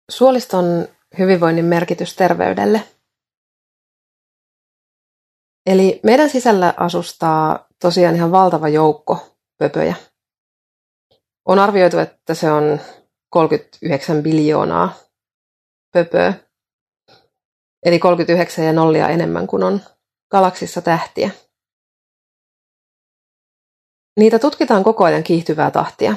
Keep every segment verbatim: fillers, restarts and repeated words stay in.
Suoliston hyvinvoinnin merkitys terveydelle. Eli meidän sisällä asustaa tosiaan ihan valtava joukko pöpöjä. On arvioitu, että se on kolmekymmentäyhdeksän biljoonaa pöpöä. Eli kolmekymmentäyhdeksän ja nollia enemmän kuin on galaksissa tähtiä. Niitä tutkitaan koko ajan kiihtyvää tahtia.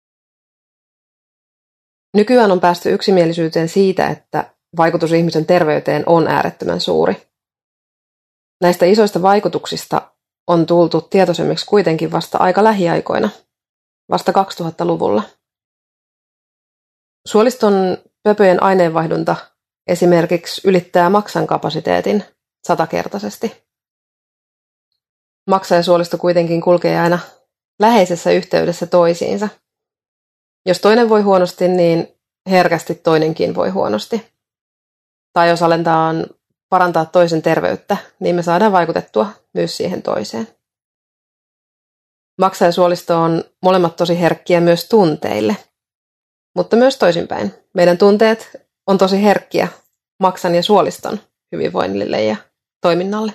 Nykyään on päästy yksimielisyyteen siitä, että vaikutus ihmisen terveyteen on äärettömän suuri. Näistä isoista vaikutuksista on tultu tietoisemmiksi kuitenkin vasta aika lähiaikoina, vasta kaksituhattaluvulla. Suoliston pöpöjen aineenvaihdunta esimerkiksi ylittää maksan kapasiteetin satakertaisesti. Maksa ja suolisto kuitenkin kulkee aina läheisessä yhteydessä toisiinsa. Jos toinen voi huonosti, niin herkästi toinenkin voi huonosti. Tai jos aletaan parantaa toisen terveyttä, niin me saadaan vaikutettua myös siihen toiseen. Maksa ja suolisto on molemmat tosi herkkiä myös tunteille, mutta myös toisinpäin. Meidän tunteet on tosi herkkiä maksan ja suoliston hyvinvoinnille ja toiminnalle.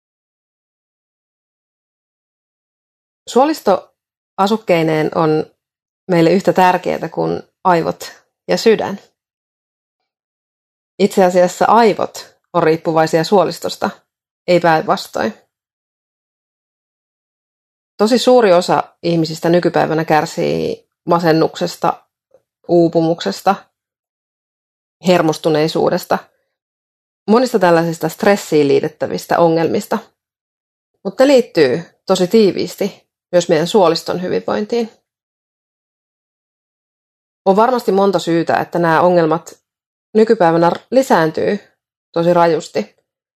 Suolisto asukkeineen on meille yhtä tärkeää kuin aivot ja sydän. Itse asiassa aivot on riippuvaisia suolistosta, ei päinvastoin. Tosi suuri osa ihmisistä nykypäivänä kärsii masennuksesta, uupumuksesta, hermostuneisuudesta, monista tällaisista stressiin liitettävistä ongelmista, mutta ne liittyy tosi tiiviisti myös meidän suoliston hyvinvointiin. On varmasti monta syytä, että nämä ongelmat nykypäivänä lisääntyy tosi rajusti.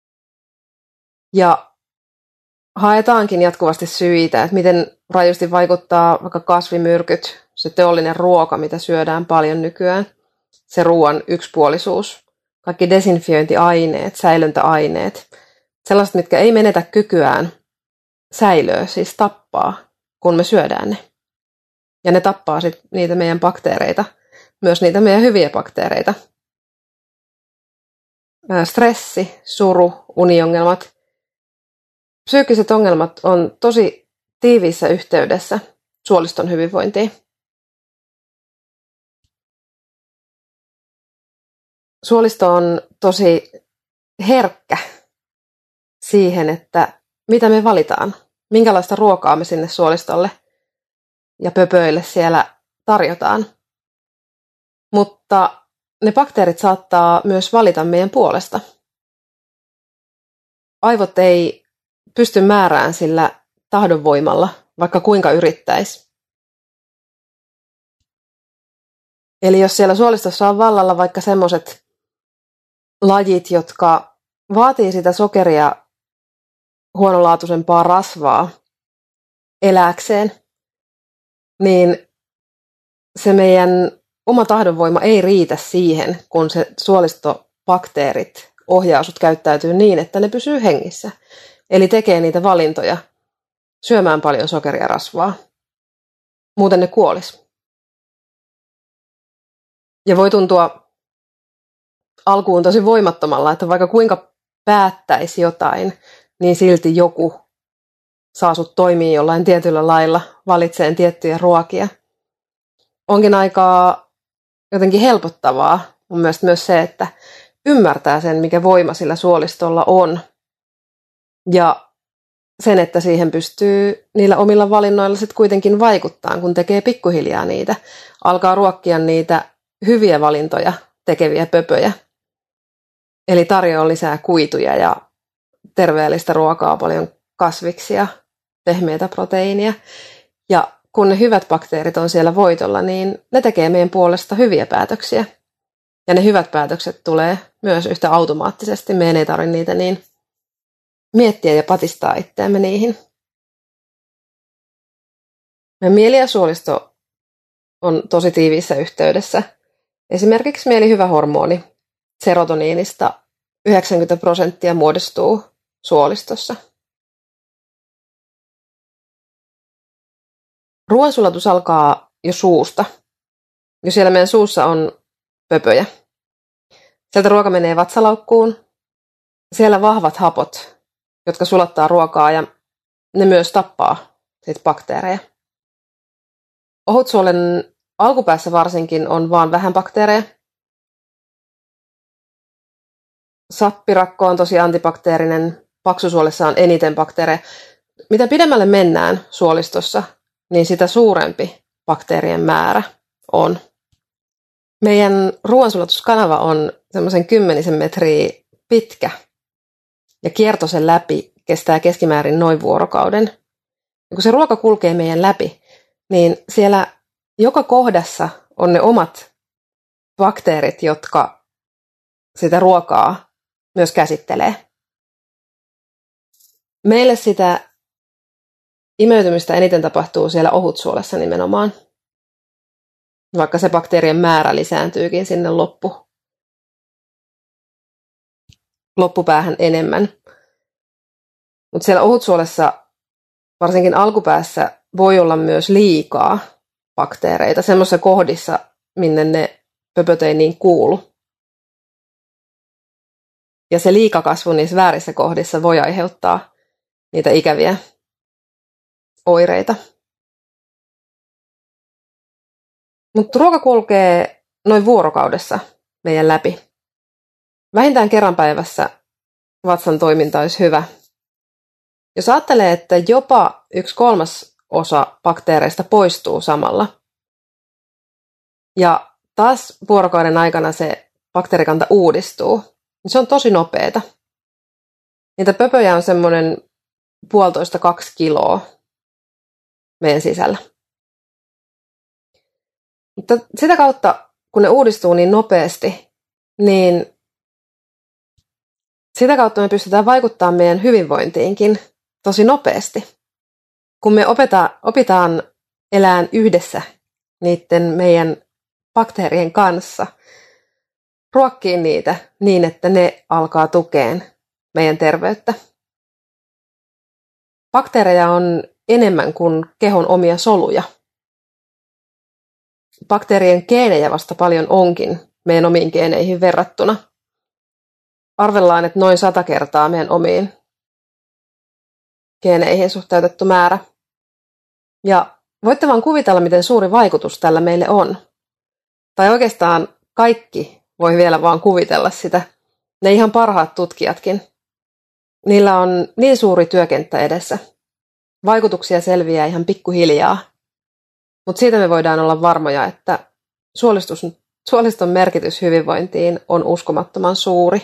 Ja haetaankin jatkuvasti syitä, että miten rajusti vaikuttaa vaikka kasvimyrkyt, se teollinen ruoka, mitä syödään paljon nykyään, se ruoan yksipuolisuus, kaikki desinfiointiaineet, säilöntäaineet, sellaiset, mitkä ei menetä kykyään säilöä, siis tappaa, kun me syödään ne. Ja ne tappaa sitten niitä meidän bakteereita, myös niitä meidän hyviä bakteereita. Stressi, suru, uniongelmat, psyykkiset ongelmat on tosi tiiviissä yhteydessä suoliston hyvinvointiin. Suolisto on tosi herkkä siihen, että mitä me valitaan, minkälaista ruokaa me sinne suolistolle ja pöpöille siellä tarjotaan. Mutta ne bakteerit saattaa myös valita meidän puolesta. Aivot ei pysty määrään sillä tahdonvoimalla, vaikka kuinka yrittäisi. Eli jos siellä suolistossa on vallalla vaikka semmoiset lajit, jotka vaatii sitä sokeria, huonolaatuisempaa rasvaa elääkseen, niin se meidän oma tahdonvoima ei riitä siihen, kun se suolistobakteerit ohjaa sut käyttäytyy niin, että ne pysyy hengissä. Eli tekee niitä valintoja syömään paljon sokeria ja rasvaa. Muuten ne kuolis. Ja voi tuntua alkuun tosi voimattomalla, että vaikka kuinka päättäisi jotain, niin silti joku saa sut toimia jollain tietyllä lailla, valitseen tiettyjä ruokia. Onkin aika jotenkin helpottavaa mun mielestä myös se, että ymmärtää sen, mikä voima sillä suolistolla on. Ja sen, että siihen pystyy niillä omilla valinnoilla sitten kuitenkin vaikuttaa, kun tekee pikkuhiljaa niitä. Alkaa ruokkia niitä hyviä valintoja tekeviä pöpöjä. Eli tarjoaa lisää kuituja ja terveellistä ruokaa, paljon kasviksia, pehmeitä proteiinia. Ja kun ne hyvät bakteerit on siellä voitolla, niin ne tekee meidän puolesta hyviä päätöksiä. Ja ne hyvät päätökset tulee myös yhtä automaattisesti. Meidän ei tarvitse niitä niin miettiä ja patistaa itseämme niihin. Meidän mieli ja suolisto on tosi tiiviissä yhteydessä. Esimerkiksi mielihyvähormoni serotoniinista yhdeksänkymmentä prosenttia muodostuu suolistossa. Ruoansulatus alkaa jo suusta. Jo siellä meidän suussa on pöpöjä. Sieltä ruoka menee vatsalaukkuun. Siellä vahvat hapot, jotka sulattaa ruokaa ja ne myös tappaa sit bakteereja. Ohutsuolen alkupäässä varsinkin on vaan vähän bakteereja. Sappirakko on tosi antibakteerinen, paksusuolessa on eniten bakteereja. Mitä pidemmälle mennään suolistossa, niin sitä suurempi bakteerien määrä on. Meidän ruoansulatuskanava on semmoisen kymmenisen metriä pitkä ja kierto sen läpi kestää keskimäärin noin vuorokauden. Ja kun se ruoka kulkee meidän läpi, niin siellä joka kohdassa on ne omat bakteerit, jotka sitä ruokaa myös käsittelee. Meille sitä imeytymistä eniten tapahtuu siellä ohutsuolessa nimenomaan, vaikka se bakteerien määrä lisääntyykin sinne loppu, loppupäähän enemmän. Mutta siellä ohutsuolessa, varsinkin alkupäässä, voi olla myös liikaa bakteereita semmoisissa kohdissa, minne ne pöpöt ei niin kuulu. Ja se liikakasvu niissä väärissä kohdissa voi aiheuttaa niitä ikäviä oireita. Mutta ruoka kulkee noin vuorokaudessa meidän läpi. Vähintään kerran päivässä vatsan toiminta olisi hyvä. Jos ajattelee, että jopa yksi kolmas osa bakteereista poistuu samalla, ja taas vuorokauden aikana se bakteerikanta uudistuu, niin se on tosi nopeeta. Niitä pöpöjä on semmoinen puolitoista kaksi kiloa meidän sisällä. Mutta sitä kautta, kun ne uudistuu niin nopeasti, niin sitä kautta me pystytään vaikuttamaan meidän hyvinvointiinkin tosi nopeasti. Kun me opeta, opitaan elään yhdessä niiden meidän bakteerien kanssa, ruokkiin niitä niin, että ne alkaa tukeen meidän terveyttä. Bakteereja on enemmän kuin kehon omia soluja. Bakteerien geenejä vasta paljon onkin meidän omiin geeneihin verrattuna. Arvellaan, että noin sata kertaa meidän omiin geeneihin suhteutettu määrä. Ja voitte vaan kuvitella, miten suuri vaikutus tällä meille on. Tai oikeastaan kaikki voi vielä vaan kuvitella sitä. Ne ihan parhaat tutkijatkin. Niillä on niin suuri työkenttä edessä. Vaikutuksia selviää ihan pikkuhiljaa. Mutta siitä me voidaan olla varmoja, että suoliston merkitys hyvinvointiin on uskomattoman suuri.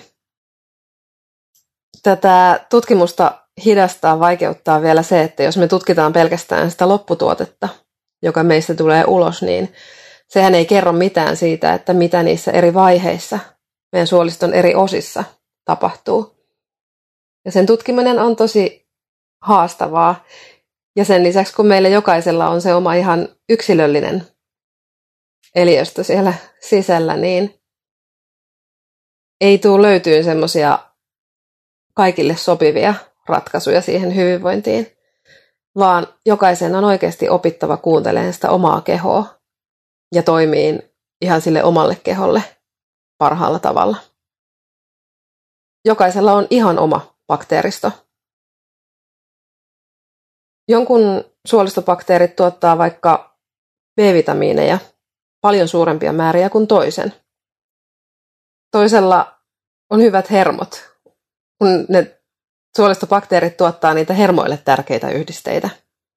Tätä tutkimusta hidastaa, vaikeuttaa vielä se, että jos me tutkitaan pelkästään sitä lopputuotetta, joka meistä tulee ulos, niin sehän ei kerro mitään siitä, että mitä niissä eri vaiheissa, meidän suoliston eri osissa tapahtuu. Ja sen tutkiminen on tosi haastavaa. Ja sen lisäksi, kun meillä jokaisella on se oma ihan yksilöllinen eliöstö siellä sisällä, niin ei tule löytyy semmoisia kaikille sopivia ratkaisuja siihen hyvinvointiin, vaan jokaisen on oikeasti opittava kuuntelemaan sitä omaa kehoa ja toimiin ihan sille omalle keholle parhaalla tavalla. Jokaisella on ihan oma bakteeristo. Jonkun suolistobakteerit tuottaa vaikka B-vitamiineja paljon suurempia määriä kuin toisen. Toisella on hyvät hermot, kun ne suolistobakteerit tuottaa niitä hermoille tärkeitä yhdisteitä.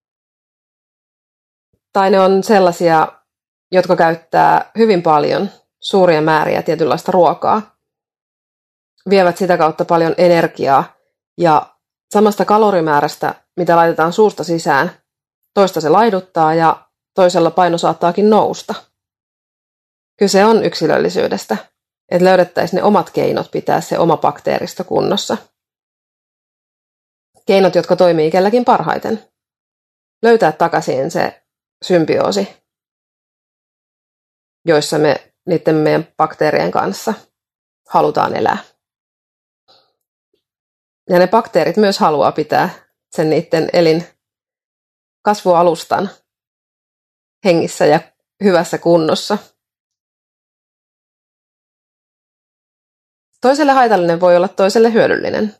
Tai ne on sellaisia, jotka käyttää hyvin paljon suuria määriä tietynlaista ruokaa, vievät sitä kautta paljon energiaa ja samasta kalorimäärästä, mitä laitetaan suusta sisään, toista se laiduttaa ja toisella paino saattaakin nousta. Kyse on yksilöllisyydestä, että löydettäisiin ne omat keinot pitää se oma bakteeristo kunnossa. Keinot, jotka toimii kelläkin parhaiten. Löytää takaisin se symbioosi, joissa me niiden meidän bakteerien kanssa halutaan elää. Ja ne bakteerit myös haluaa pitää sen niiden elin kasvualustan hengissä ja hyvässä kunnossa. Toiselle haitallinen voi olla toiselle hyödyllinen.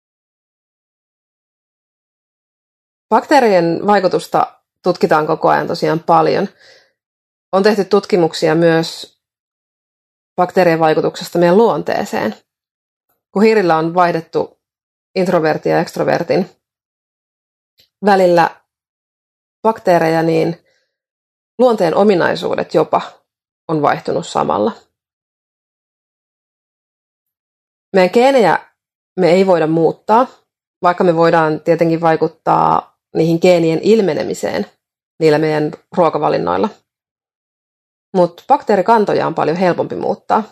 Bakteerien vaikutusta tutkitaan koko ajan tosiaan paljon. On tehty tutkimuksia myös bakteerien vaikutuksesta meidän luonteeseen. Kun hiirillä on vaihdettu introvertin ja ekstrovertin välillä bakteereja, niin luonteen ominaisuudet jopa on vaihtunut samalla. Meidän geenejä me ei voida muuttaa, vaikka me voidaan tietenkin vaikuttaa niihin geenien ilmenemiseen niillä meidän ruokavalinnoilla. Mutta bakteerikantoja on paljon helpompi muuttaa.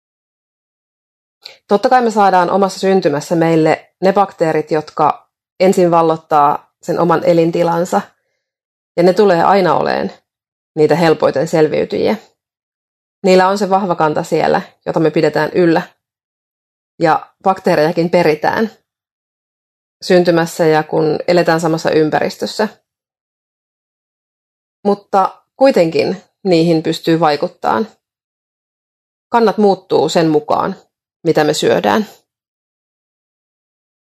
Totta kai me saadaan omassa syntymässä meille ne bakteerit, jotka ensin vallottaa sen oman elintilansa, ja ne tulee aina oleen niitä helpoiten selviytyjiä. Niillä on se vahva kanta siellä, jota me pidetään yllä, ja bakteerejakin peritään syntymässä ja kun eletään samassa ympäristössä. Mutta kuitenkin niihin pystyy vaikuttamaan. Kannat muuttuu sen mukaan, mitä me syödään.